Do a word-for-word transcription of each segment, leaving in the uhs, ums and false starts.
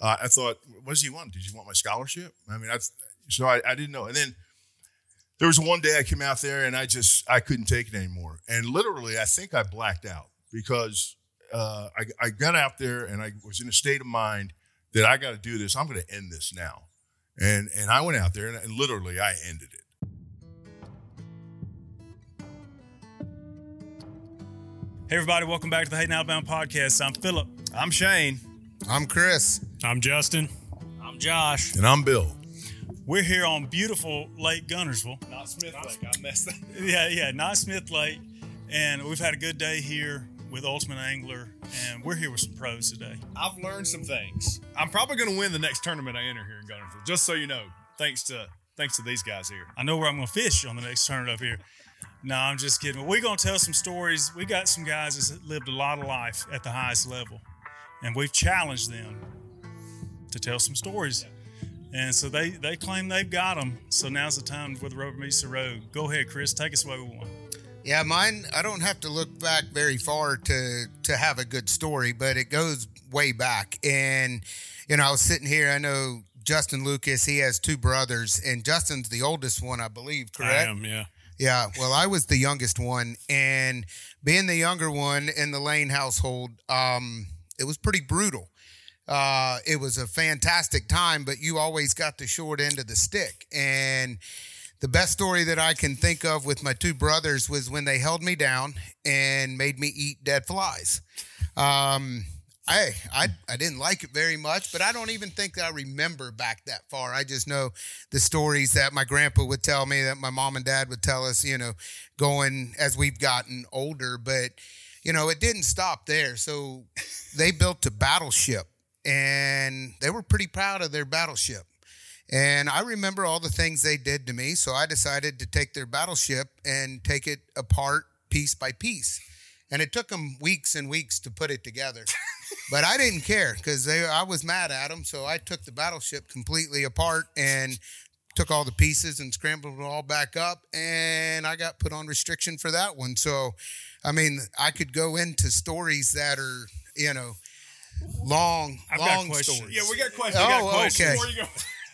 uh, I thought, what does he want? Did you want my scholarship? I mean, that's so I, I didn't know. And then there was one day I came out there and I just, I couldn't take it anymore. And literally, I think I blacked out because uh, I, I got out there and I was in a state of mind that I got to do this. I'm going to end this now. And and I went out there and, and literally I ended it. Hey, everybody. Welcome back to the Hayden Outbound Podcast. I'm Philip. I'm Shane. I'm Chris. I'm Justin. I'm Josh. And I'm Bill. We're here on beautiful Lake Guntersville. Not Smith Lake. I messed that. Yeah, yeah, not Smith Lake. And we've had a good day here with Ultimate Angler, and we're here with some pros today. I've learned some things. I'm probably going to win the next tournament I enter here in Guntersville, just so you know, thanks to thanks to these guys here. I know where I'm going to fish on the next tournament up here. No, I'm just kidding. We're going to tell some stories. We got some guys that lived a lot of life at the highest level, and we've challenged them to tell some stories. And so they, they claim they've got them. So now's the time where the rubber meets the road. Go ahead, Chris. Take us away with one. Yeah, mine, I don't have to look back very far to to have a good story, but it goes way back. And, you know, I was sitting here, I know Justin Lucas, he has two brothers, and Justin's the oldest one, I believe, correct? I am, yeah. Yeah, well, I was the youngest one, and being the younger one in the Lane household, um, it was pretty brutal. Uh, it was a fantastic time, but you always got the short end of the stick. And the best story that I can think of with my two brothers was when they held me down and made me eat dead flies. Um, I, I I didn't like it very much, but I don't even think that I remember back that far. I just know the stories that my grandpa would tell me, that my mom and dad would tell us, you know, going as we've gotten older. But, you know, it didn't stop there. So they built a battleship, and they were pretty proud of their battleship. And I remember all the things they did to me, so I decided to take their battleship and take it apart piece by piece. And it took them weeks and weeks to put it together. But I didn't care because I was mad at them, so I took the battleship completely apart and took all the pieces and scrambled it all back up, and I got put on restriction for that one. So, I mean, I could go into stories that are, you know, long, I've long got questions. stories. Yeah, we got questions. Oh, we got questions. okay. Before you go.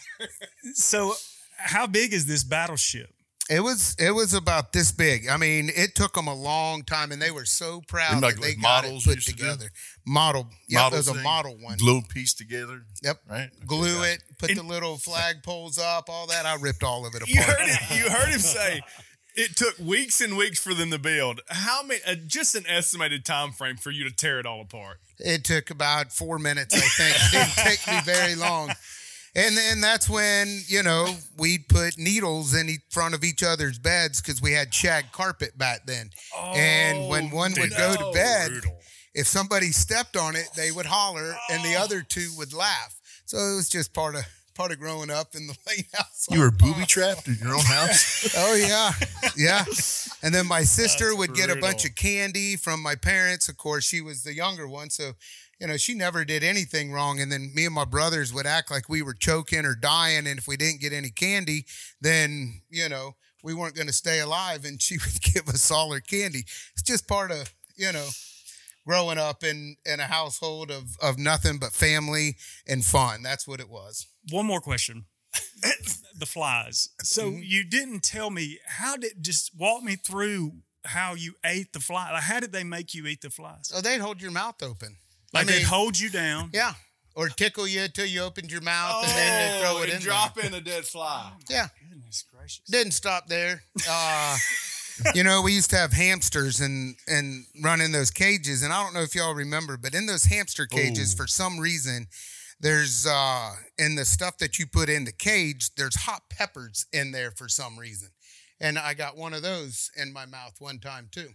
So how big is this battleship? It was it was about this big. I mean, it took them a long time, and they were so proud Like- that they like got it models put used to do? together. Model, yeah, Model there's a thing. model one. Glue piece together. Yep, Right? glue Okay, it, put the little flag poles up, all that. I ripped all of it apart. You heard it. You heard him say it took weeks and weeks for them to build. How many? Uh, just an estimated time frame for you to tear it all apart. It took about four minutes, I think. It didn't take me very long. And then that's when, you know, we'd put needles in e- front of each other's beds because we had shag carpet back then. Oh, and when one would go to no. bed, Brutal. if somebody stepped on it, they would holler, and the other two would laugh. So it was just part of part of growing up in the Lane house. You were booby trapped in your own house? Oh, yeah. Yeah. And then my sister That's would get a bunch brutal. of candy from my parents. Of course, she was the younger one. So, you know, she never did anything wrong. And then me and my brothers would act like we were choking or dying. And if we didn't get any candy, then, you know, we weren't going to stay alive. And she would give us all her candy. It's just part of, you know, growing up in, in a household of, of nothing but family and fun. That's what it was. One more question. The flies. So Mm-hmm. you didn't tell me, how did, just walk me through how you ate the fly. Like, how did they make you eat the flies? So they'd hold your mouth open. Like I mean, they'd hold you down. yeah. Or tickle you until you opened your mouth and then they throw it and in drop there. in a dead fly. Yeah. Goodness gracious. Didn't stop there. Uh, you know, we used to have hamsters and, and run in those cages. And I don't know if y'all remember, but in those hamster cages, for some reason, there's, uh, in the stuff that you put in the cage, there's hot peppers in there for some reason. And I got one of those in my mouth one time too.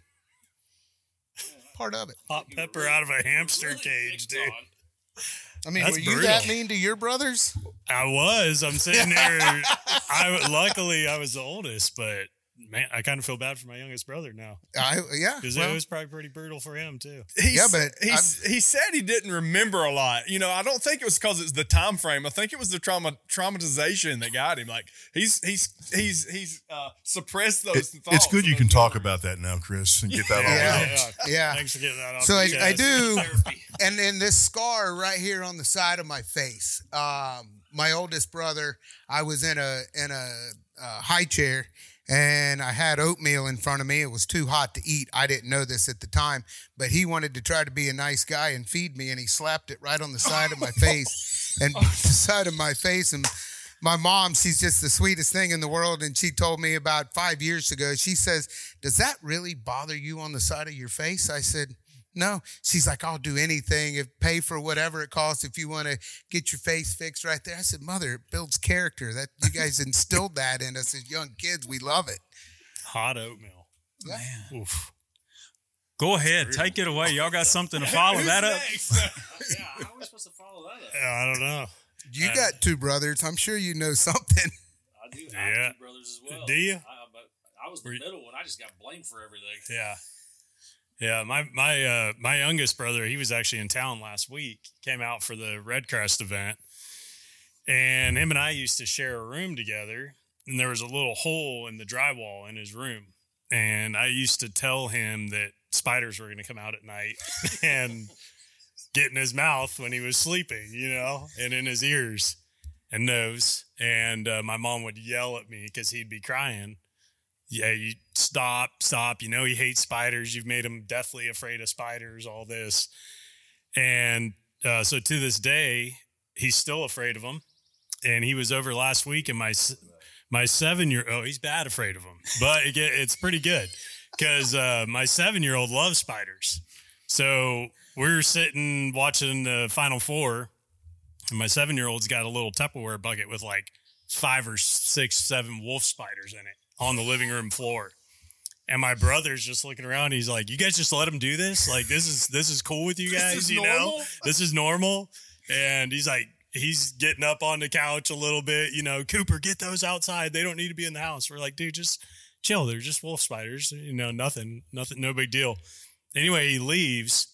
Part of it. Hot pepper out of a hamster cage, dude. I mean, That's were you brutal. that mean to your brothers? I was. I'm sitting there. I luckily I was the oldest, but man, I kind of feel bad for my youngest brother now I, yeah. because well, it was probably pretty brutal for him too. He's, Yeah, but he's, he said he didn't remember a lot. You know, I don't think it was because it's the time frame. I think it was the trauma traumatization that got him. Like he's he's he's he's uh, suppressed those It- thoughts. it's good and you those can talk memories. about that now, Chris, and get that Yeah. off. yeah. Thanks for getting that off. So your I, I chest. do, Therapy. and then this scar right here on the side of my face. Um, my oldest brother, I was in a in a, a high chair, and I had oatmeal in front of me. It was too hot to eat. I didn't know this at the time, but he wanted to try to be a nice guy and feed me, and he slapped it right on the side of my face, and the side of my face. And my mom, she's just the sweetest thing in the world, and she told me about five years ago. She says, "Does that really bother you on the side of your face?" I said, "No." She's like, "I'll do anything, if pay for whatever it costs if you want to get your face fixed right there." I said, "Mother, it builds character. That you guys instilled that in us as young kids. We love it." Hot oatmeal. Man. Oof. Go ahead, take it away. Y'all got something to follow that up. Yeah, how are we supposed to follow that up? Yeah, I don't know. You Uh, got two brothers. I'm sure you know something. I do. I have Yeah. two brothers as well. Do you? I, but I was the Were you- middle one. I just got blamed for everything. Yeah. Yeah, my my uh, my youngest brother, he was actually in town last week. Came out for the Red Crest event, and him and I used to share a room together. And there was a little hole in the drywall in his room, and I used to tell him that spiders were going to come out at night and get in his mouth when he was sleeping, you know, and in his ears and nose. And uh, my mom would yell at me because he'd be crying. Yeah, you stop, stop. You know he hates spiders. You've made him deathly afraid of spiders, all this. And uh, so to this day, he's still afraid of them. And he was over last week, and my s- my seven-year oh, he's bad afraid of them. But it, get- it's pretty good because uh, my seven-year-old loves spiders. So we're sitting watching the Final Four, and my seven-year-old's got a little Tupperware bucket with like five or six, seven wolf spiders in it on the living room floor. And my brother's just looking around. He's like, "You guys just let him do this? Like, this is this is cool with you guys, is you know? normal?" This is normal." And he's like, he's getting up on the couch a little bit, you know, "Cooper, get those outside. They don't need to be in the house." We're like, "Dude, just chill. They're just wolf spiders. You know, nothing, nothing, no big deal." Anyway, he leaves,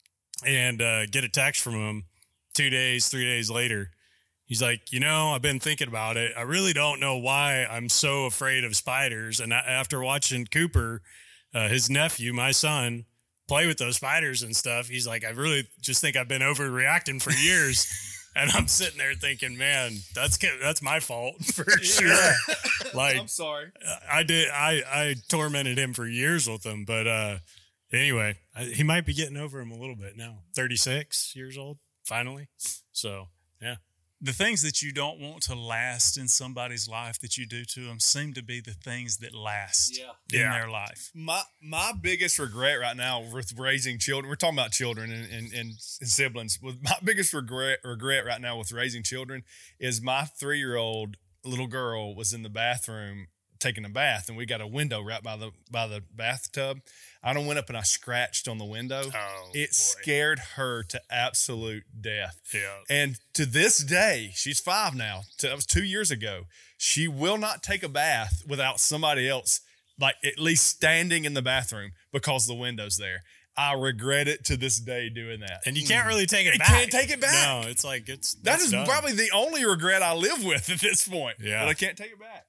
and uh, get a text from him two days, three days later. He's like, "You know, I've been thinking about it. I really don't know why I'm so afraid of spiders. And I, after watching Cooper, uh, his nephew, my son, play with those spiders and stuff, he's like, I really just think I've been overreacting for years." And I'm sitting there thinking, man, that's that's my fault for sure. Like, I'm sorry. I did, I I tormented him for years with them, but uh, anyway, I, he might be getting over him a little bit now. thirty-six years old, finally. So yeah. The things that you don't want to last in somebody's life that you do to them seem to be the things that last Yeah. in Yeah. their life. My my biggest regret right now with raising children, we're talking about children and, and, and, and siblings. With my biggest regret regret right now with raising children is my three year old little girl was in the bathroom taking a bath, and we got a window right by the by the bathtub. I done went up and I scratched on the window. Oh, It boy. scared her to absolute death. Yeah. And to this day, she's five now. To, that was two years ago. She will not take a bath without somebody else, like at least standing in the bathroom because the window's there. I regret it to this day doing that. And you can't really take it You back. can't take it back. No, it's like it's That that's is done. probably the only regret I live with at this point. Yeah. But I can't take it back.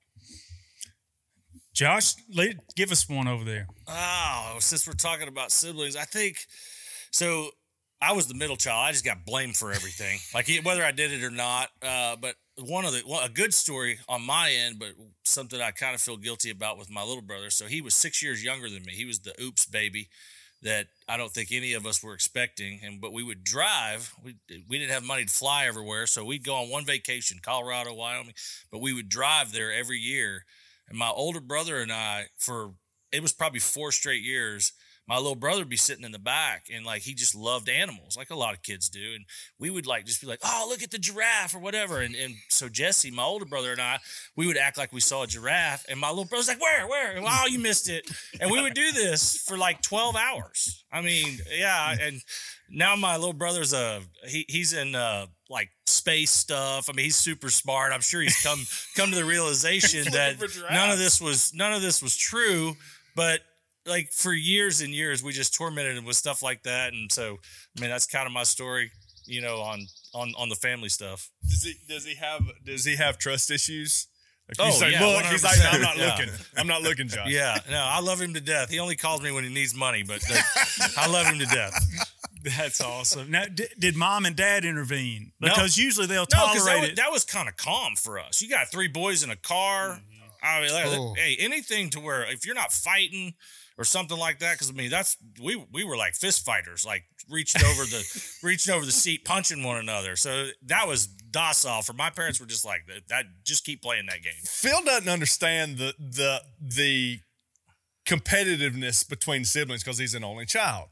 Josh, let, give us one over there. Oh, since we're talking about siblings, I think so. I was the middle child. I just got blamed for everything, like whether I did it or not. Uh, but one of the one, a good story on my end, but something I kind of feel guilty about with my little brother. So he was six years younger than me. He was the oops baby that I don't think any of us were expecting. And but we would drive. We we didn't have money to fly everywhere, so we'd go on one vacation, Colorado, Wyoming. But we would drive there every year. And my older brother and I, for it was probably four straight years, my little brother would be sitting in the back, and like he just loved animals, like a lot of kids do. And we would like just be like, "Oh, look at the giraffe" or whatever. And and so Jesse, my older brother, and I, we would act like we saw a giraffe, and my little brother's like, "Where, where?" And, "Oh, you missed it." And we would do this for like twelve hours. I mean, yeah. And now my little brother's a he he's in uh like space stuff. I mean, he's super smart. I'm sure he's come come to the realization that none of this was none of this was true. But like for years and years, we just tormented him with stuff like that. And so, I mean, that's kind of my story, you know, on on on the family stuff. Does he does he have does he have trust issues? Like Oh, he's like, yeah, look, he's like, I'm not yeah. looking. I'm not looking, Josh. Yeah, no, I love him to death. He only calls me when he needs money, but uh, I love him to death. That's awesome. Now, did, did mom and dad intervene? No. Because usually they'll No, because tolerate that was, it. that was kind of calm for us. You got three boys in a car. I mean, like, Oh. hey, anything to where if you're not fighting or something like that, because I mean, that's we we were like fist fighters, like reaching over the reaching over the seat, punching one another. So that was docile. For my parents, were just like that. that just keep playing that game. Phil doesn't understand the the the competitiveness between siblings because he's an only child.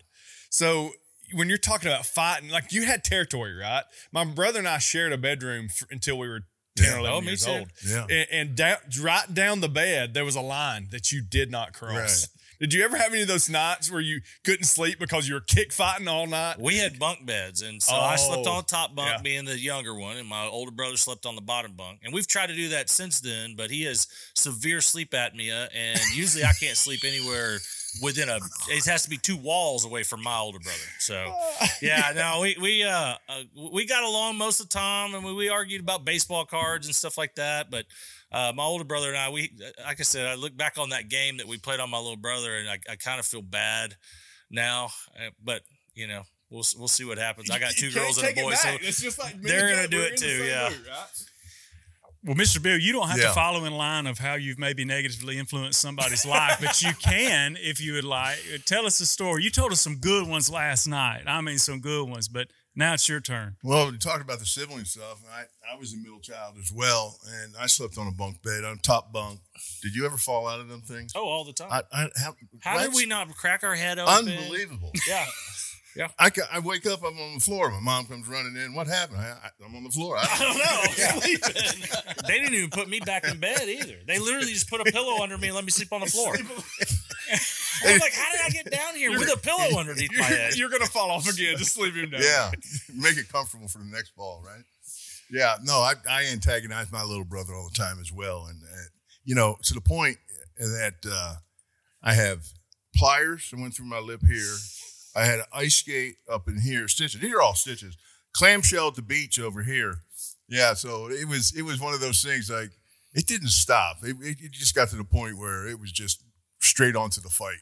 So when you're talking about fighting, like you had territory, right? My brother and I shared a bedroom for, until we were ten Yeah. or eleven Oh, me years too. old. Yeah. And, and down, right down the bed, there was a line that you did not cross. Right. Did you ever have any of those nights where you couldn't sleep because you were kick fighting all night? We had bunk beds, and so I slept Oh, on the top bunk, yeah. being the younger one, and my older brother slept on the bottom bunk. And we've tried to do that since then, but he has severe sleep apnea, and usually I can't sleep anywhere within a. It has to be two walls away from my older brother. So yeah, no, we we uh, uh we got along most of the time, and we, we argued about baseball cards and stuff like that, but. Uh, my older brother and I, we, like I said, I look back on that game that we played on my little brother, and I, I kind of feel bad now. Uh, but you know, we'll we'll see what happens. I got two You can't girls and a take it boy, so back. It's just like me they're and gonna Doug, do we're it in the too, same yeah. boat, right? Well, Mister Bill, you don't have Yeah. to follow in line of how you've maybe negatively influenced somebody's life, but you can if you would like. Tell us a story. You told us some good ones last night. I mean, some good ones, but now it's your turn. Well, you talked about the sibling stuff. I, I was a middle child as well, and I slept on a bunk bed, on top bunk. Did you ever fall out of them things? oh, all the time. I, I, how How did that's we not crack our head open? Unbelievable. Yeah. I, ca- I wake up, I'm on the floor. My mom comes running in. What happened? I, I, I'm on the floor. I, I don't know. Sleeping. They didn't even put me back in bed either. They literally just put a pillow under me and let me sleep on the floor. I was like, how did I get down here with a pillow underneath my head? You're gonna fall off again. Just sleep him down. yeah, make it comfortable for the next ball, right? Yeah, no, I, I antagonize my little brother all the time as well, and uh, you know, to the point that uh, I have pliers that went through my lip here. I had an ice skate up in here, stitches. These are all stitches. Clamshell at the beach over here. Yeah, so it was it was one of those things like it didn't stop. It, it, it just got to the point where it was just straight on to the fight.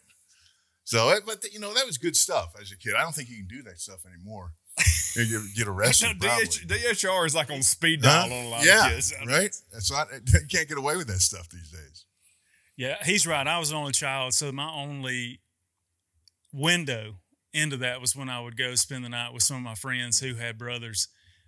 So, but you know, that was good stuff as a kid. I don't think you can do that stuff anymore. You get arrested, No, probably. D H R is like on speed dial Huh? on a lot yeah, of kids. right? That's not, you can't get away with that stuff these days. Yeah, he's right. I was an only child, so my only window into that was when I would go spend the night with some of my friends who had brothers.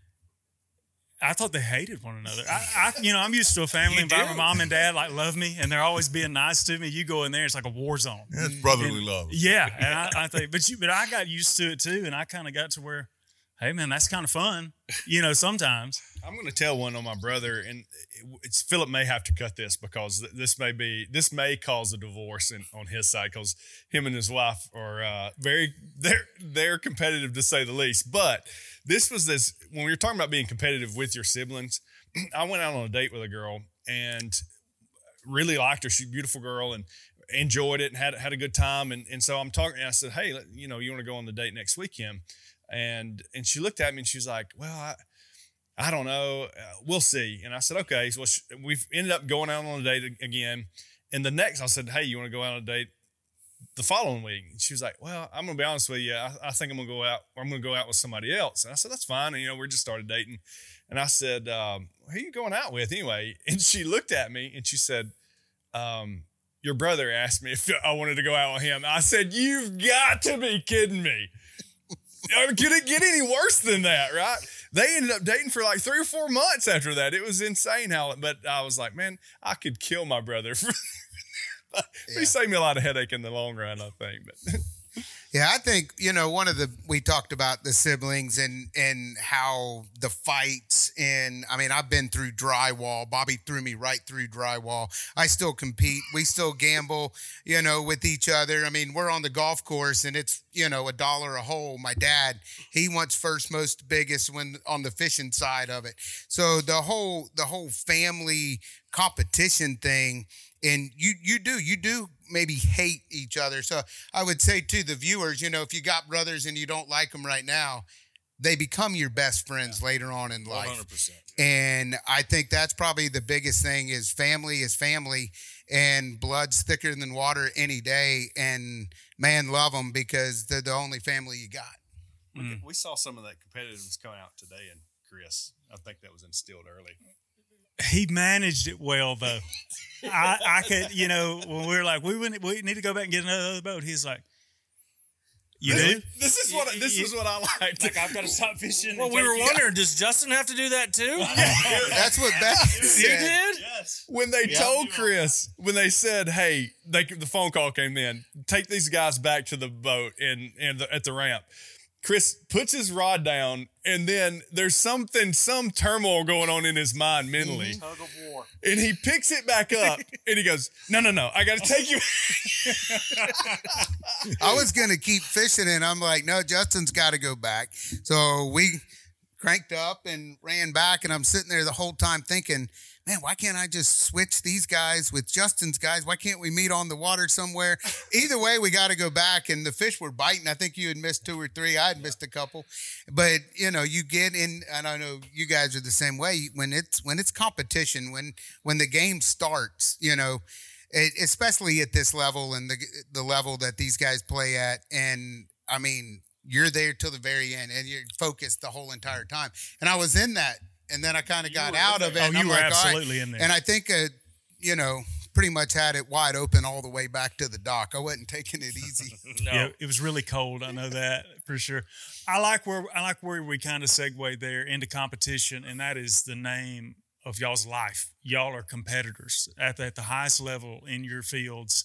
I thought they hated one another. I, I you know, I'm used to a family You environment. do. Mom and dad like love me, and they're always being nice to me. You go in there, it's like a war zone. That's brotherly And- love. Yeah, and I, I think, but you, but I got used to it too, and I kind of got to where, hey man, that's kind of fun, you know. Sometimes. I'm going to tell one on my brother, and it's Philip may have to cut this because th- this may be this may cause a divorce in, on his side because him and his wife are uh, very they're they're competitive to say the least. But this was this when we were talking about being competitive with your siblings. I went out on a date with a girl and really liked her. She's a beautiful girl and enjoyed it and had had a good time. And and so I'm talking. And I said, hey, let- you know, you want to go on the date next weekend? And and she looked at me and she was like, well, I. I don't know. Uh, we'll see. And I said, okay. So sh- we've ended up going out on a date again. And the next, I said, hey, you want to go out on a date the following week? And she was like, well, I'm going to be honest with you. I, I think I'm going to go out, or I'm going to go out with somebody else. And I said, that's fine. And, you know, we just started dating. And I said, um, who are you going out with anyway? And she looked at me and she said, um, your brother asked me if I wanted to go out with him. I said, you've got to be kidding me. Could it get any worse than that, right? They ended up dating for like three or four months after that. It was insane how, but I was like, man, I could kill my brother. For, Yeah. He saved me a lot of headache in the long run, I think. But Yeah, I think, you know, one of the, we talked about the siblings and, and how the fights And I mean, I've been through drywall. Bobby threw me right through drywall. I still compete. We still gamble, you know, with each other. I mean, we're on the golf course and it's, you know, a dollar a hole. My dad, he wants first, most, biggest when on the fishing side of it. So the whole, the whole family competition thing, and you, you do, you do maybe hate each other. So I would say to the viewers, you know, if you got brothers and you don't like them right now, they become your best friends yeah. later on in life. one hundred percent. And I think that's probably the biggest thing is family is family, and blood's thicker than water any day. And man, love them because they're the only family you got. We, mm. we saw some of that competitiveness coming out today in Chris. I think that was instilled early. He managed it well, though. I, I could, you know, when we were like, we wouldn't, we need to go back and get another boat. He's like, you this, do? This is what this you, is what I like. Like I've got to stop fishing. Well, we were wondering, does Justin have to do that too? That's what Beck said. You did? Yes. When they yeah, told Chris, when they said, "Hey," they, the phone call came in. Take these guys back to the boat and and the, at the ramp. Chris puts his rod down, and then there's something, some turmoil going on in his mind mentally. Tug of war. And he picks it back up, and he goes, no, no, no, I got to take you. I was going to keep fishing, and I'm like, no, Justin's got to go back. So we cranked up and ran back, and I'm sitting there the whole time thinking, man, why can't I just switch these guys with Justin's guys? Why can't we meet on the water somewhere? Either way, we got to go back, and the fish were biting. I think you had missed two or three. I had yeah. missed a couple. But, you know, you get in, and I know you guys are the same way. When it's when it's competition, when when the game starts, you know, it, especially at this level and the the level that these guys play at, and, I mean, you're there till the very end, and you're focused the whole entire time. And I was in that. And then I kind of got out of it. Oh, and you I'm were like, absolutely right. in there. And I think, uh, you know, pretty much had it wide open all the way back to the dock. I wasn't taking it easy. No. Yeah, it was really cold. I know that for sure. I like where I like where we kind of segue there into competition, and that is the name of y'all's life. Y'all are competitors at the, at the highest level in your fields.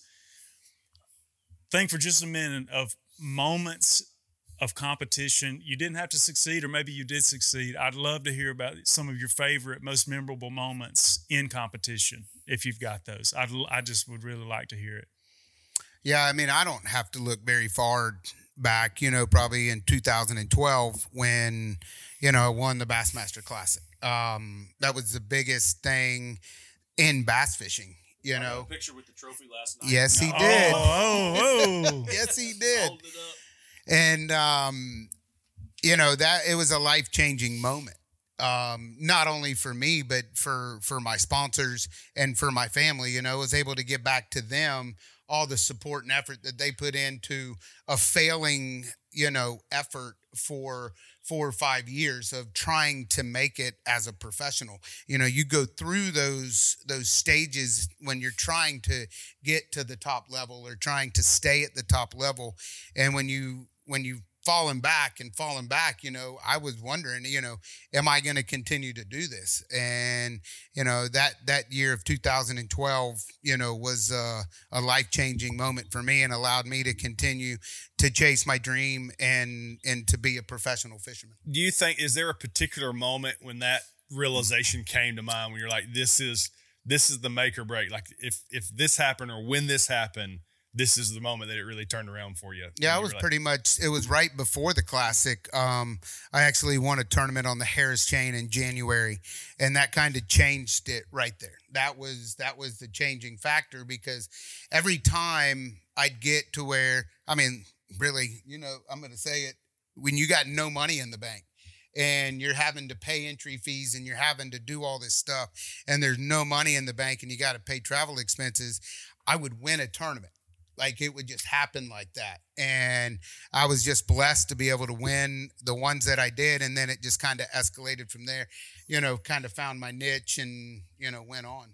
Think for just a minute of moments of competition. You didn't have to succeed, or maybe you did succeed. I'd love to hear about some of your favorite, most memorable moments in competition, if you've got those. I'd, I just would really like to hear it. Yeah, I mean, I don't have to look very far back, you know, probably in two thousand twelve when, you know, I won the Bassmaster Classic. Um, that was the biggest thing in bass fishing. You I know, got a picture with the trophy last night. Yes, he did. Oh, oh, oh. Yes, he did. Hold it up. And, um, you know, that it was a life-changing moment, um, not only for me, but for, for my sponsors and for my family. You know, I was able to give back to them all the support and effort that they put into a failing, you know, effort for four or five years of trying to make it as a professional. You know, you go through those those stages when you're trying to get to the top level or trying to stay at the top level. And when you when you've fallen back and fallen back, you know, I was wondering, you know, am I going to continue to do this? And, you know, that, that year of two thousand twelve, you know, was uh, a life-changing moment for me and allowed me to continue to chase my dream and, and to be a professional fisherman. Do you think, is there a particular moment when that realization came to mind when you're like, this is, this is the make or break? Like if, if this happened or when this happened, this is the moment that it really turned around for you. Yeah, it was like, pretty much, it was right before the Classic. Um, I actually won a tournament on the Harris Chain in January, and that kind of changed it right there. That was, that was the changing factor, because every time I'd get to where, I mean, really, you know, I'm going to say it, when you got no money in the bank and you're having to pay entry fees and you're having to do all this stuff and there's no money in the bank and you got to pay travel expenses, I would win a tournament. Like it would just happen like that. And I was just blessed to be able to win the ones that I did. And then it just kind of escalated from there, you know, kind of found my niche and, you know, went on.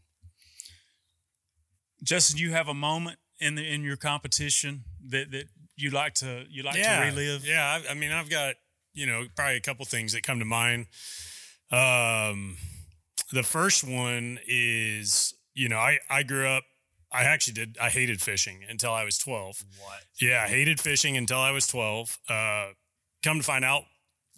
Justin, you have a moment in the, in your competition that, that you like to, you like yeah, to relive? Yeah. I, I mean, I've got, you know, probably a couple things that come to mind. Um, the first one is, you know, I, I grew up, I actually did. I hated fishing until I was twelve. What? Yeah, I hated fishing until I was twelve. Uh, come to find out,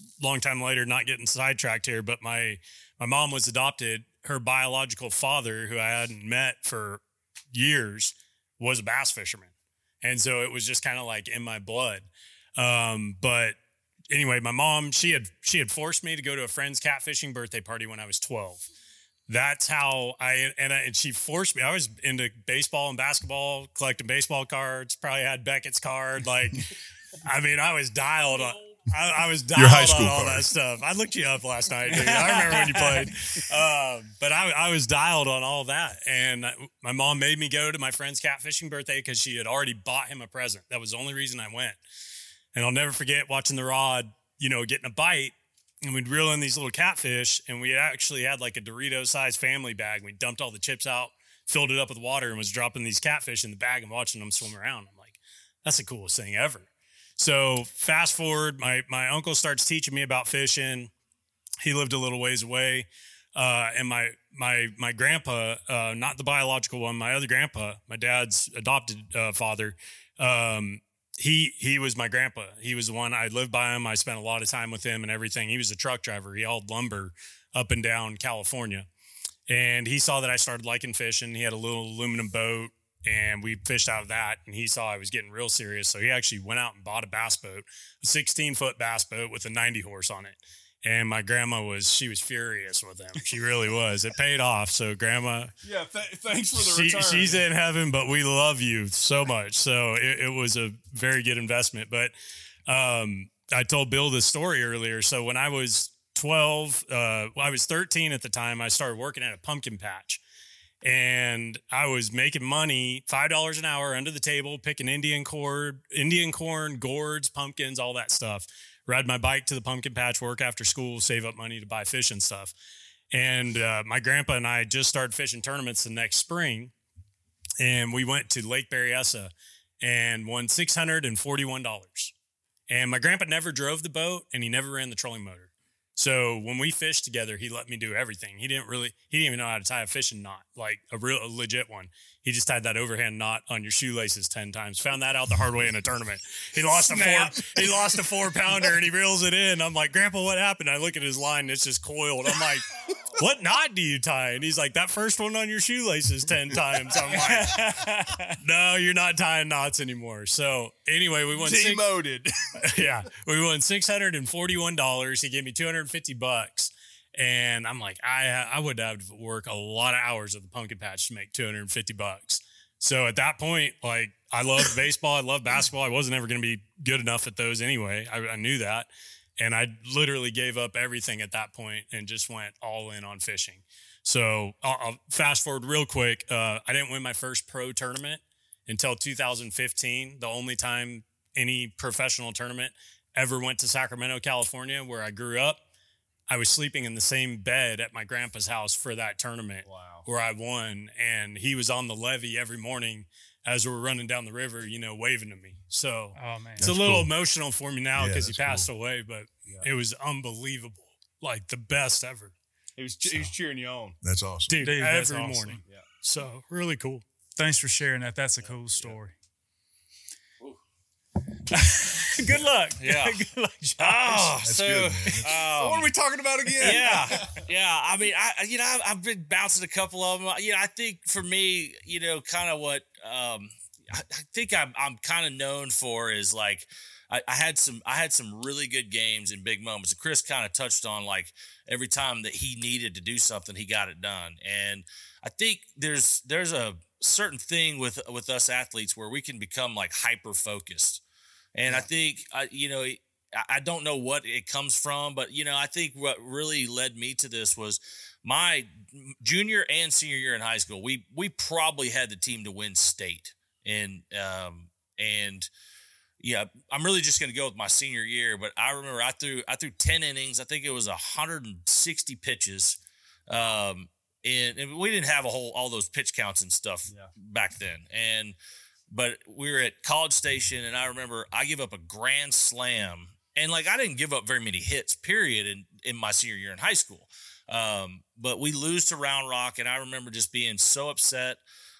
long time later, not getting sidetracked here, but my my mom was adopted. Her biological father, who I hadn't met for years, was a bass fisherman. And so it was just kind of like in my blood. Um, but anyway, my mom, she had she had forced me to go to a friend's catfishing birthday party when I was twelve. That's how I and, I, and she forced me. I was into baseball and basketball, collecting baseball cards. Probably had Beckett's card. Like, I mean, I was dialed on. I, I was dialed Your high school on all card. that stuff. I looked you up last night, dude. I remember when you played. Um, but I, I was dialed on all that, and I, my mom made me go to my friend's catfishing birthday because she had already bought him a present. That was the only reason I went. And I'll never forget watching the rod, you know, getting a bite. And we'd reel in these little catfish, and we actually had like a Dorito-sized family bag. We dumped all the chips out, filled it up with water, and was dropping these catfish in the bag and watching them swim around. I'm like, that's the coolest thing ever. So fast forward, my my uncle starts teaching me about fishing. He lived a little ways away, uh, and my my my grandpa, uh, not the biological one, my other grandpa, my dad's adopted uh, father. Um, He he was my grandpa. He was the one. I lived by him. I spent a lot of time with him and everything. He was a truck driver. He hauled lumber up and down California. And he saw that I started liking fishing. He had a little aluminum boat, and we fished out of that. And he saw I was getting real serious. So he actually went out and bought a bass boat, a sixteen-foot bass boat with a ninety horse on it. And my grandma was, she was furious with him. She really was. It paid off. So grandma, Yeah, th- thanks for the she, return. she's in heaven, but we love you so much. So it, it was a very good investment. But um, I told Bill this story earlier. So when I was twelve, uh, well, I was thirteen at the time, I started working at a pumpkin patch. And I was making money, five dollars an hour under the table, picking Indian corn, Indian corn, gourds, pumpkins, all that stuff. Ride my bike to the pumpkin patch, work after school, save up money to buy fish and stuff. And uh, my grandpa and I just started fishing tournaments the next spring. And we went to Lake Berryessa and won six hundred forty-one dollars. And my grandpa never drove the boat, and he never ran the trolling motor. So when we fished together, he let me do everything. He didn't really, he didn't even know how to tie a fishing knot, like a real a legit one. He just tied that overhand knot on your shoelaces ten times. Found that out the hard way in a tournament. He lost a four, he lost a four pounder, and he reels it in. I'm like, Grandpa, what happened? I look at his line, and it's just coiled. I'm like, what knot do you tie? And he's like, that first one on your shoelaces ten times. I'm like, no, you're not tying knots anymore. So anyway, we won six, Demoted. yeah, we won six hundred forty-one dollars. He gave me two hundred fifty bucks. And I'm like, I I would have to work a lot of hours at the pumpkin patch to make two hundred fifty bucks. So at that point, like, I loved baseball. I loved basketball. I wasn't ever going to be good enough at those anyway. I, I knew that. And I literally gave up everything at that point and just went all in on fishing. So I'll, I'll fast forward real quick. Uh, I didn't win my first pro tournament until two thousand fifteen, the only time any professional tournament ever went to Sacramento, California, where I grew up. I was sleeping in the same bed at my grandpa's house for that tournament. Wow. Where I won, and he was on the levee every morning as we were running down the river, you know, waving to me. So Oh man, it's a little emotional for me now Yeah, because he that's passed away, but it was unbelievable. Like the best ever. He was he was cheering you on. That's awesome. Dude, Dude, that's every awesome. morning. Yeah. So really cool. thanks for sharing that. That's a cool story. Good luck. Yeah. Good luck, Josh. Oh, That's so good, man. That's- um, What are we talking about again? yeah, yeah. I mean, I you know I've, I've been bouncing a couple of them. You know, I think for me, you know, kind of what um, I, I think I'm I'm kind of known for is like I, I had some I had some really good games and big moments. And Chris kind of touched on like every time that he needed to do something, he got it done. And I think there's there's a certain thing with with us athletes where we can become like hyper focused. And I think, I, you know, I- I don't know what it comes from, but, you know, I think what really led me to this was my junior and senior year in high school. We we probably had the team to win state. And, um, and yeah, I'm really just going to go with my senior year. But I remember I threw I threw ten innings. I think it was one hundred sixty pitches. Um, and, and we didn't have a whole all those pitch counts and stuff Yeah. back then. And but we were at College Station, and I remember I give up a grand slam. And, like, I didn't give up very many hits, period, in, in my senior year in high school. Um, but we lose to Round Rock, and I remember just being so upset.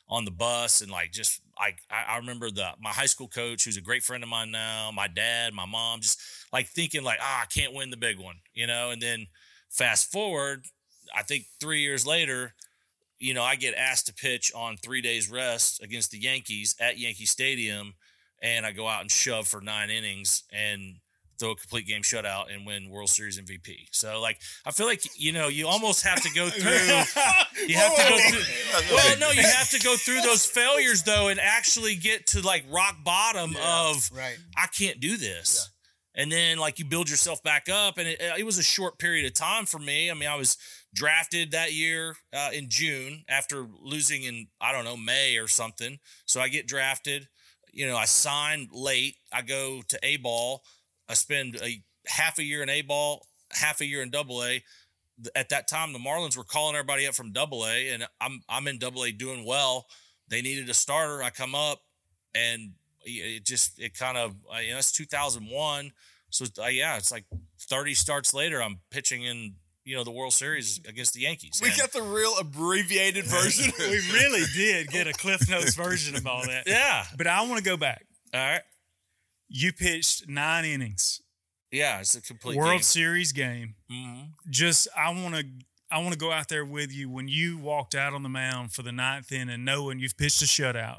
on the bus and like just like I, I remember the my high school coach, who's a great friend of mine now, my dad, my mom, just like thinking like, ah, I can't win the big one, you know. And then fast forward, I think three years later, you know, I get asked to pitch on three days rest against the Yankees at Yankee Stadium, and I go out and shove for nine innings and throw a complete game shutout and win World Series M V P. So, like, I feel like, you know, you almost have to go through, you have to go through, well, no, you have to go through those failures, though, and actually get to, like, rock bottom Yeah, of, right. I can't do this. And then, like, you build yourself back up, and it, it was a short period of time for me. I mean, I was drafted that year uh, in June after losing in, I don't know, May or something. So I get drafted. You know, I signed late. I go to A-ball. I spend a half a year in A-ball, half a year in Double A. At that time, the Marlins were calling everybody up from Double A, and I'm I'm in Double A doing well. They needed a starter. I come up, and it just it kind of you know it's two thousand one. So uh, yeah, it's like thirty starts later. I'm pitching in you know the World Series against the Yankees. We And- got the real abbreviated version. We really did get a Cliff Notes version of all that. yeah. But I want to go back. All right. You pitched nine innings, Yeah, it's a complete World game. Series game. Mhm. Just I want to I want to go out there with you when you walked out on the mound for the ninth inning, knowing you've pitched a shutout.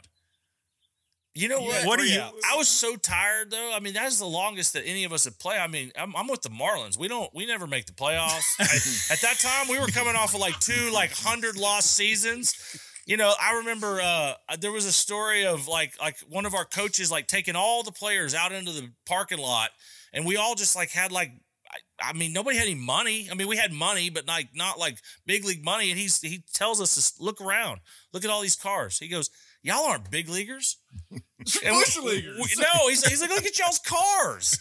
You know what? What do you? I was so tired though. I mean, that's the longest that any of us have played. I mean, I'm, I'm with the Marlins. We don't. We never make the playoffs. I, at that time, we were coming off of like two like hundred lost seasons. You know, I remember uh, there was a story of like like one of our coaches like taking all the players out into the parking lot, and we all just like had like. I, I mean, nobody had any money. I mean, we had money, but like not like big league money. And he's he tells us to s- look around, look at all these cars. He goes, "Y'all aren't big leaguers." And Bush we- leaguers. we- no, he's, he's like, look at y'all's cars.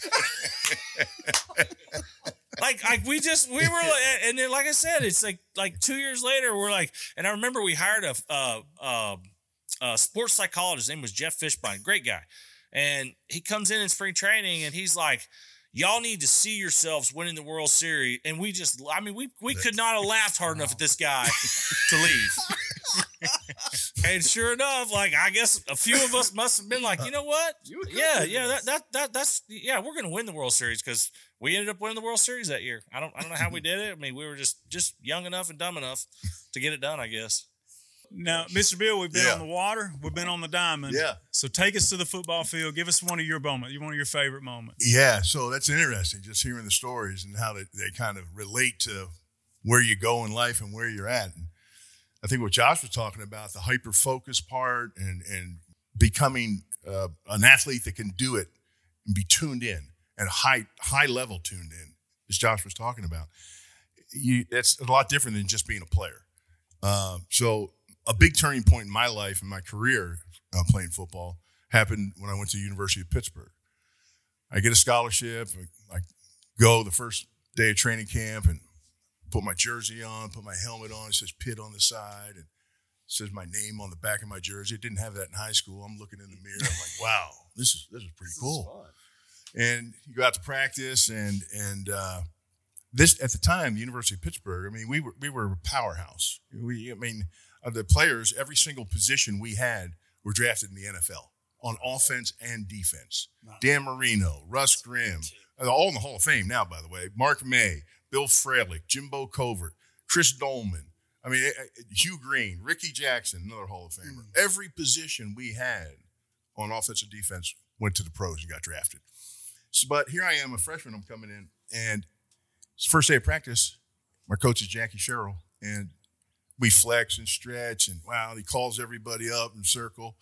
like, like we just, we were, like, and then, like I said, it's like, like two years later, we're like, and I remember we hired a, uh, uh, a sports psychologist. His name was Jeff Fishbein, great guy. And he comes in in spring training and he's like, y'all need to see yourselves winning the World Series. And we just, I mean, we, we could not have laughed hard enough at this guy to leave. And sure enough, like, I guess a few of us must have been like, you know what? Yeah, yeah, that, that, that, that's, yeah, we're going to win the World Series because we ended up winning the World Series that year. I don't, I don't know how we did it. I mean, we were just, just young enough and dumb enough to get it done, I guess. Now, Mister Bill, we've been Yeah. on the water, we've been on the diamond. Yeah. So take us to the football field. Give us one of your moments, one of your favorite moments. Yeah, so that's interesting, just hearing the stories and how they, they kind of relate to where you go in life and where you're at. And I think what Josh was talking about, the hyper-focus part and, and becoming uh, an athlete that can do it and be tuned in and high high level tuned in, as Josh was talking about. You, that's a lot different than just being a player. Uh, so a big turning point in my life and my career uh, playing football happened when I went to the University of Pittsburgh. I get a scholarship. I go the first day of training camp and put my jersey on, put my helmet on. It says Pitt on the side and it says my name on the back of my jersey. It didn't have that in high school. I'm looking in the mirror. I'm like, wow, this is this is pretty cool. And you go out to practice and and uh, this at the time, the University of Pittsburgh. I mean, we were we were a powerhouse. We, I mean, of the players, every single position we had were drafted in the N F L on offense and defense. Dan Marino, Russ Grimm, all in the Hall of Fame now, by the way. Mark May, Bill Frelick, Jimbo Covert, Chris Dolman. I mean, Hugh Green, Ricky Jackson, another Hall of Famer. Mm. Every position we had on offense and defense went to the pros and got drafted. So, but here I am, a freshman. I'm coming in, and it's the first day of practice. My coach is Jackie Sherrill, and we flex and stretch, and wow, he calls everybody up in circle.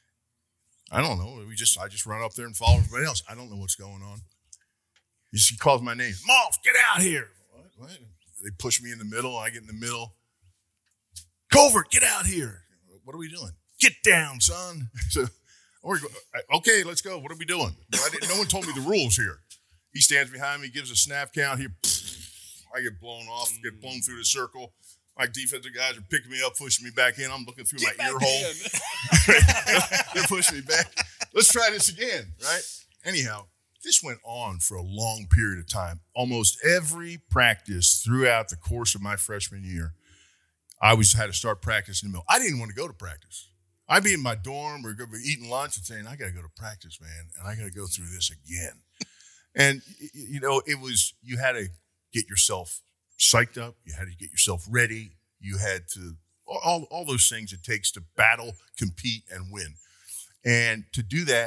I don't know. We just I just run up there and follow everybody else. I don't know what's going on. He just calls my name. Moff, get out here. What? What? They push me in the middle. I get in the middle. Covert, get out here. What are we doing? Get down, son. So, okay, let's go. What are we doing? I didn't, no one told me the rules here. He stands behind me, gives a snap count. He, I get blown off, get blown through the circle. My defensive guys are picking me up, pushing me back in. I'm looking through Get my ear back hole. They're pushing me back. Let's try this again, right? Anyhow, this went on for a long period of time. Almost every practice throughout the course of my freshman year, I always had to start practice in the middle. I didn't want to go to practice. I'd be in my dorm or go- eating lunch and saying, I got to go to practice, man, and I got to go through this again. And, you know, it was, you had to get yourself psyched up. You had to get yourself ready. You had to, all, all those things it takes to battle, compete, and win. And to do that,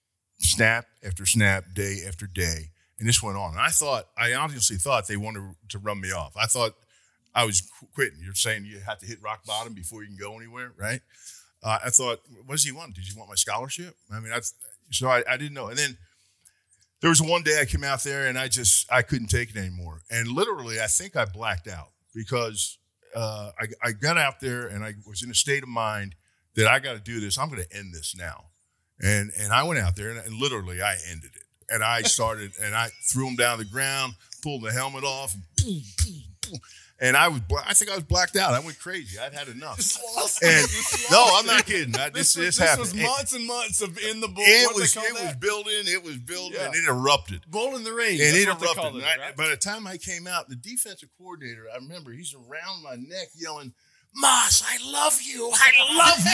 snap after snap, day after day, and this went on. And I thought, I honestly thought they wanted to run me off. I thought I was quitting. You're saying you have to hit rock bottom before you can go anywhere, right? Uh, I thought, what does he want? Did you want my scholarship? I mean, that's, so I, I didn't know. And then there was one day I came out there and I just, I couldn't take it anymore. And literally, I think I blacked out because uh, I, I got out there and I was in a state of mind that I got to do this. I'm going to end this now. And and I went out there and, and literally I ended it. And I started, and I threw him down the ground, pulled the helmet off, and boom, boom, boom. And I was, I think I was blacked out. I went crazy. I'd had enough. And no, I'm not kidding. I, this, this, this, this happened. was months and months of in the bull. It was, it was building. It was building, Yeah. and it erupted. bull in the ring. And That's it what they erupted. called And it, I- right? By the time I came out, the defensive coordinator, I remember, he's around my neck yelling, Moss, I love you. I love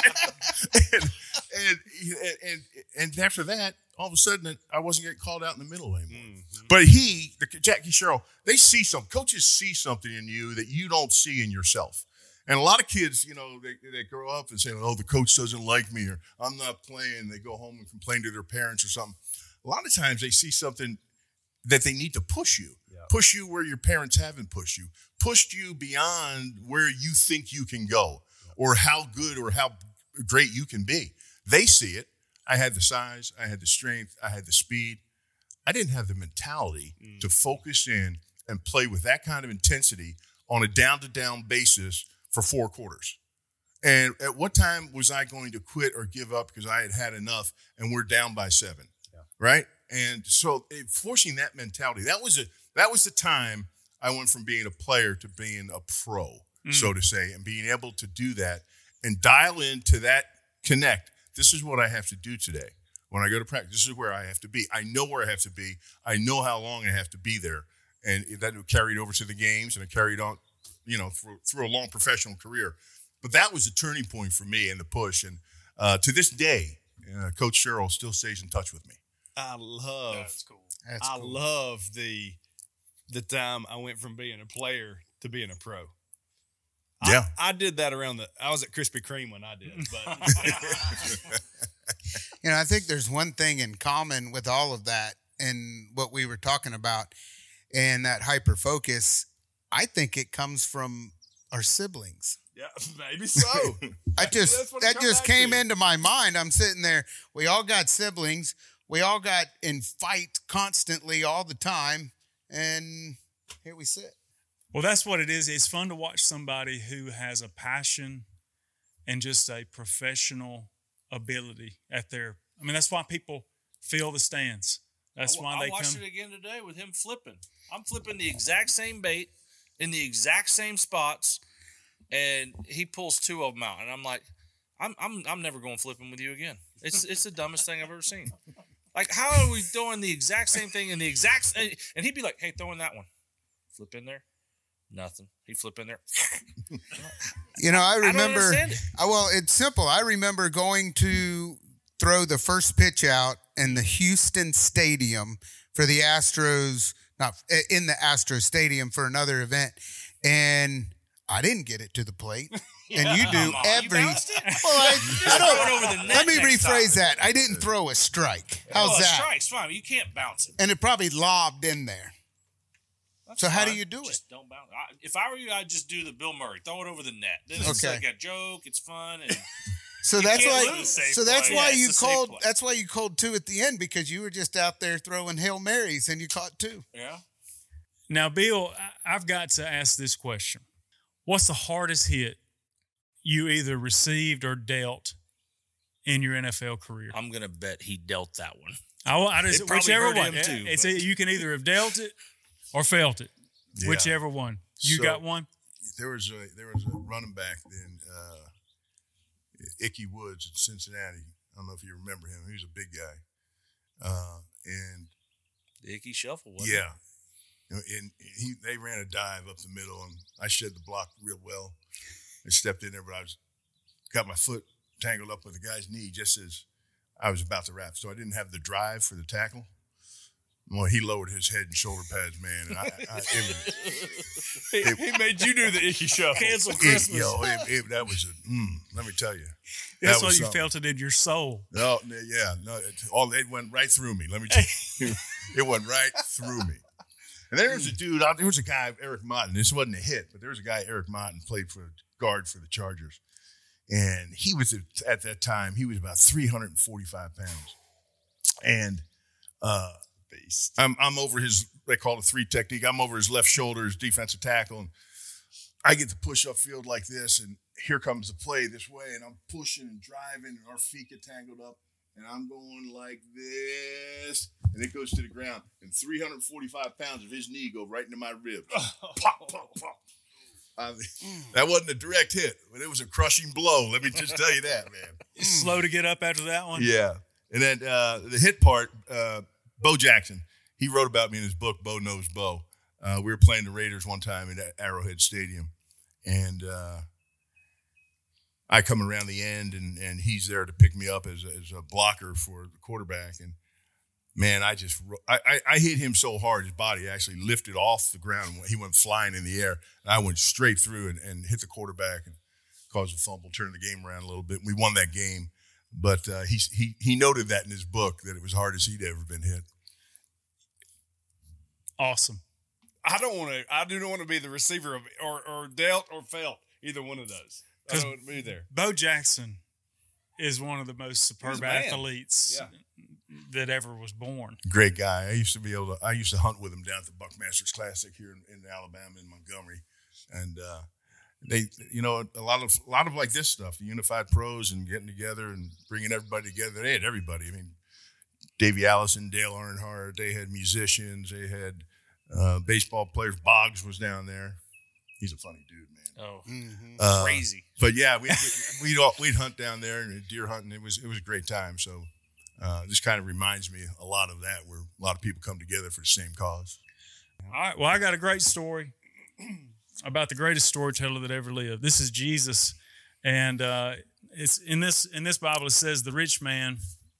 you. and, and, and, and after that, all of a sudden, I wasn't getting called out in the middle anymore. Mm-hmm. But he, the, Jackie Sherrill, they see some, coaches see something in you that you don't see in yourself. And a lot of kids, you know, they, they grow up and say, oh, the coach doesn't like me, or I'm not playing. They go home and complain to their parents or something. A lot of times they see something that they need to push you, Yeah. push you where your parents haven't pushed you, pushed you beyond where you think you can go or how good or how great you can be. They see it. I had the size, I had the strength, I had the speed. I didn't have the mentality Mm. to focus in and play with that kind of intensity on a down-to-down basis for four quarters. And at what time was I going to quit or give up because I had had enough and we're down by seven, Yeah. right? And so it, forcing that mentality, that was a that was the time I went from being a player to being a pro, Mm. so to say, and being able to do that and dial into that connect. This is what I have to do today. When I go to practice, this is where I have to be. I know where I have to be. I know how long I have to be there. And that carried over to the games, and it carried on, you know, through, through a long professional career. But that was a turning point for me and the push. And uh, to this day, uh, Coach Sherrill still stays in touch with me. I love. That's cool. That's I cool. love the the time I went from being a player to being a pro. I- Yeah. I, did that around the. I was at Krispy Kreme when I did, but You know, I think there's one thing in common with all of that and what we were talking about and that hyper focus. I think it comes from our siblings. yeah, maybe so. I That's just what it that come just back came to. into my mind. I'm sitting there. We all got siblings. We all got in fight constantly all the time, and here we sit. Well, that's what it is. It's fun to watch somebody who has a passion and just a professional ability at their. I mean, that's why people fill the stands. That's I, why I they watched come. it again today with him flipping. I'm flipping the exact same bait in the exact same spots, and he pulls two of them out, and I'm like, I'm I'm I'm never going flipping with you again. It's it's the dumbest thing I've ever seen. Like, how are we doing the exact same thing in the exact? And he'd be like, "Hey, throw in that one, flip in there." Nothing. He flip in there. You know, I I don't remember. understand it. I, well, it's simple. I remember going to throw the first pitch out in the Houston Stadium for the Astros, not in the Astros Stadium for another event, and I didn't get it to the plate. And you do Come on, you every. bounced it? Well, I, I Throw it don't, over the net let me next rephrase time. that. I didn't throw a strike. How's Well, a that? strike's fine. But you can't bounce it. And it probably lobbed in there. That's So how do fine. you do Just don't bounce. I, if I were you, I'd just do the Bill Murray. Throw it over the net. Then it's Okay. like a joke. It's fun. And So You that's can't why. lose. So that's play. why Yeah, it's you a safe called. play. That's why you called two at the end because you were just out there throwing Hail Marys and you caught two. yeah. Now, Bill, I- I've got to ask this question: what's the hardest hit you either received or dealt in your N F L career? I'm gonna bet he dealt that one. I, I just, It probably whichever hurt one. him too, it's but- a, you can either have dealt it or felt it. Yeah. Whichever one. You So- got one. There was a there was a running back then, uh, Icky Woods in Cincinnati. I don't know if you remember him. He was a big guy, uh, and The Icky Shuffle. Wasn't yeah, You know, and he they ran a dive up the middle, and I shed the block real well. I stepped in there, but I was got my foot tangled up with a guy's knee just as I was about to wrap. So I didn't have the drive for the tackle. Well, he lowered his head and shoulder pads, man. And I, I, it was, he, it, he made you do the icky shuffle. Cancel it, Christmas. yo, it, it, that was a, mm, let me tell you. That's that why was you something. felt it in your soul. No, yeah, no, it, all it went right through me. Let me tell you, it went right through me. And there was a dude. There was a guy, Eric Martin. This wasn't a hit, but there was a guy, Eric Martin, played for guard for the Chargers, and he was at, at that time he was about three hundred forty-five pounds, and uh, Beast. I'm I'm over his. They call it a three technique. I'm over his left shoulder, his defensive tackle, and I get to push upfield like this, and here comes the play this way, and I'm pushing and driving, and our feet get tangled up, and I'm going like this, and it goes to the ground, and three hundred forty-five pounds of his knee go right into my ribs. Pop, pop, pop. I mean, that wasn't a direct hit, but it was a crushing blow. Let me just tell you that, man. Slow to get up after that one. Yeah. And then uh, the hit part, uh, Bo Jackson, he wrote about me in his book, Bo Knows Bo. Uh, we were playing the Raiders one time at Arrowhead Stadium, and uh, I come around the end, and, and he's there to pick me up as, as a blocker for the quarterback. And, man, I just I, I, I hit him so hard, his body actually lifted off the ground. He went flying in the air, and I went straight through and, and hit the quarterback and caused a fumble, turned the game around a little bit. We won that game. But uh, he, he he noted that in his book, that it was hard as he'd ever been hit. Awesome. I don't want to. I do not want to be the receiver of or or dealt or felt either one of those. I don't want to be there. Bo Jackson is one of the most He was superb a man. athletes Yeah. that ever was born. Great guy. I used to be able to. I used to hunt with him down at the Buckmasters Classic here in, in Alabama in Montgomery, and uh, they, you know, a lot of a lot of like this stuff, the Unified Pros and getting together and bringing everybody together. They had everybody. I mean, Davey Allison, Dale Earnhardt. They had musicians. They had uh, baseball players. Boggs was down there. He's a funny dude, man. Oh, Mm-hmm. Uh, crazy. But yeah, we, we, we'd all, we'd hunt down there and deer hunting. It was it was a great time. So uh, this kind of reminds me a lot of that, where a lot of people come together for the same cause. All right. Well, I got a great story about the greatest storyteller that ever lived. This is Jesus, and uh, it's in this in this Bible. It says the rich man.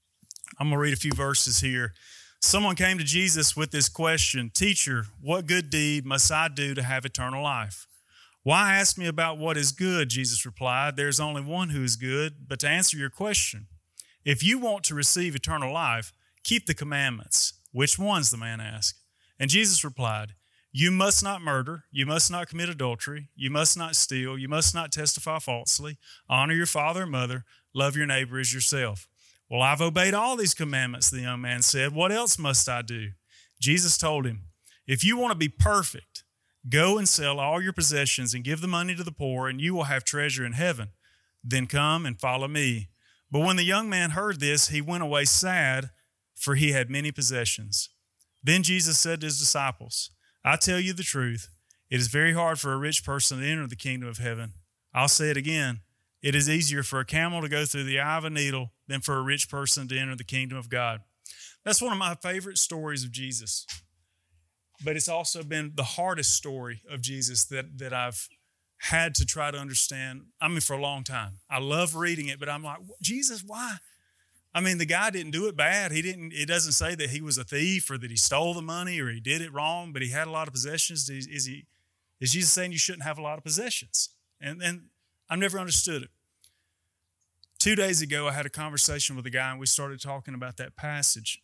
I'm gonna read a few verses here. Someone came to Jesus with this question: "Teacher, what good deed must I do to have eternal life?" "Why ask me about what is good?" Jesus replied. "There's only one who is good. But to answer your question, if you want to receive eternal life, keep the commandments." "Which ones?" the man asked. And Jesus replied, "You must not murder. You must not commit adultery. You must not steal. You must not testify falsely. Honor your father and mother. Love your neighbor as yourself." "Well, I've obeyed all these commandments," the young man said. "What else must I do?" Jesus told him, "If you want to be perfect, go and sell all your possessions and give the money to the poor, and you will have treasure in heaven. Then come and follow me." But when the young man heard this, he went away sad, for he had many possessions. Then Jesus said to his disciples, "I tell you the truth, it is very hard for a rich person to enter the kingdom of heaven. I'll say it again. It is easier for a camel to go through the eye of a needle than for a rich person to enter the kingdom of God." That's one of my favorite stories of Jesus. But it's also been the hardest story of Jesus that, that I've had to try to understand, I mean, for a long time. I love reading it, but I'm like, Jesus, why? I mean, the guy didn't do it bad. He didn't. It doesn't say that he was a thief or that he stole the money or he did it wrong, but he had a lot of possessions. Is, is he? Is Jesus saying you shouldn't have a lot of possessions? And, and I've never understood it. Two days ago, I had a conversation with a guy, and we started talking about that passage.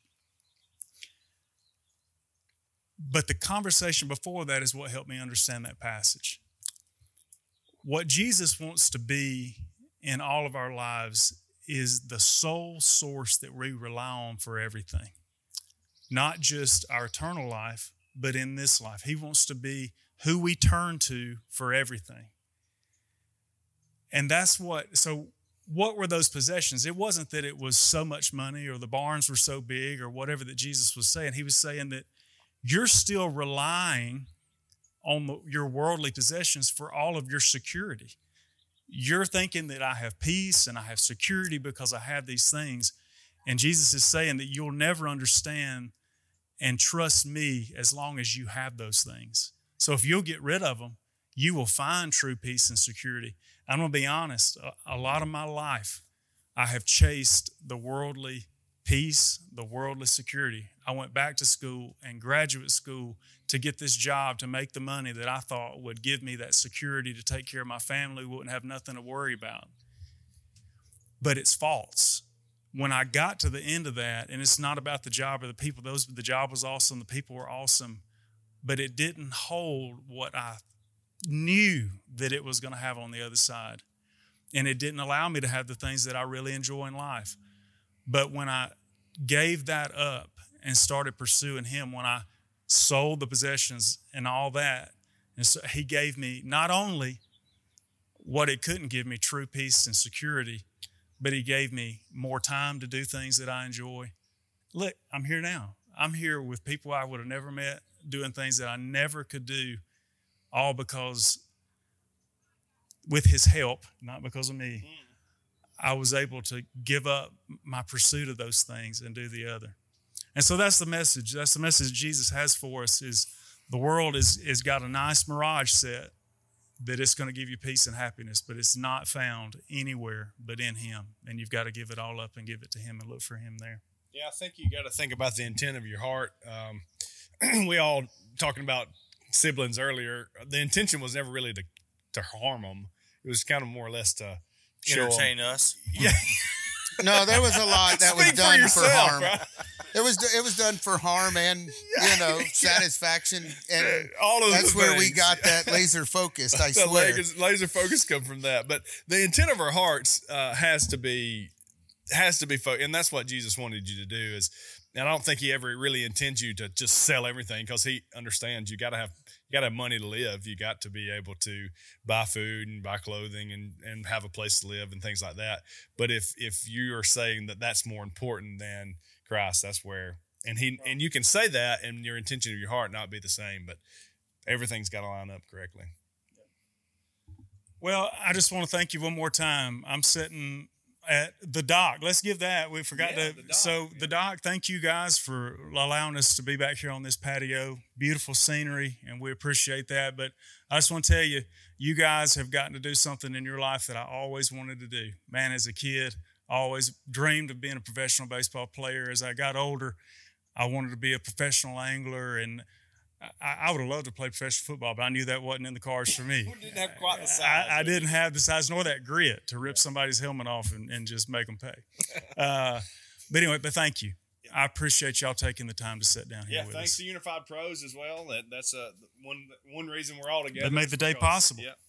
But the conversation before that is what helped me understand that passage. What Jesus wants to be in all of our lives is the sole source that we rely on for everything. Not just our eternal life, but in this life. He wants to be who we turn to for everything. And that's what, so what were those possessions? It wasn't that it was so much money or the barns were so big or whatever that Jesus was saying. He was saying that you're still relying on the, your worldly possessions for all of your security. You're thinking that I have peace and I have security because I have these things. And Jesus is saying that you'll never understand and trust me as long as you have those things. So if you'll get rid of them, you will find true peace and security. I'm going to be honest, a, a lot of my life I have chased the worldly peace, the worldly security. I went back to school and graduate school to get this job, to make the money that I thought would give me that security to take care of my family, wouldn't have nothing to worry about. But it's false. When I got to the end of that, and it's not about the job or the people, those the job was awesome, the people were awesome, but it didn't hold what I knew that it was going to have on the other side. And it didn't allow me to have the things that I really enjoy in life. But when I gave that up and started pursuing him, when I sold the possessions and all that, and so he gave me not only what it couldn't give me, true peace and security, but he gave me more time to do things that I enjoy. Look, I'm here now. I'm here with people I would have never met, doing things that I never could do, all because with his help, not because of me, I was able to give up my pursuit of those things and do the other. And so that's the message. That's the message Jesus has for us, is the world is, is got a nice mirage set that it's going to give you peace and happiness, but it's not found anywhere but in him. And you've got to give it all up and give it to him and look for him there. Yeah, I think you got to think about the intent of your heart. Um, we all talking about siblings earlier. The intention was never really to, to harm them. It was kind of more or less to show Entertain them. us. Yeah. No, there was a lot that was Speak for done for, yourself, harm. right? It was it was done for harm and you know satisfaction, and All of that's the where we things. got that laser focused. I The swear. laser, laser focus come from that. But the intent of our hearts uh, has to be has to be fo- and that's what Jesus wanted you to do. Is, and I don't think he ever really intends you to just sell everything, because he understands you got to have you got to have money to live. You got to be able to buy food and buy clothing and, and have a place to live and things like that. But if if you are saying that that's more important than Christ, that's where and he and you can say that and your intention of your heart not be the same, but everything's got to line up correctly. Well, I just want to thank you one more time. I'm sitting at the dock. Let's give that. We forgot Yeah, to. the dock, so yeah. the dock, thank you guys for allowing us to be back here on this patio. Beautiful scenery, and we appreciate that. But I just want to tell you, you guys have gotten to do something in your life that I always wanted to do. Man, as a kid, I always dreamed of being a professional baseball player. As I got older, I wanted to be a professional angler, and I, I would have loved to play professional football, but I knew that wasn't in the cards for me. We didn't have quite the size. I, I didn't have the size nor that grit to rip somebody's helmet off and, and just make them pay. Uh, but anyway, but thank you. I appreciate y'all taking the time to sit down here Yeah, with thanks us. to Unified Pros as well. That that's uh, one one reason we're all together. That made the day Because- possible. Yeah,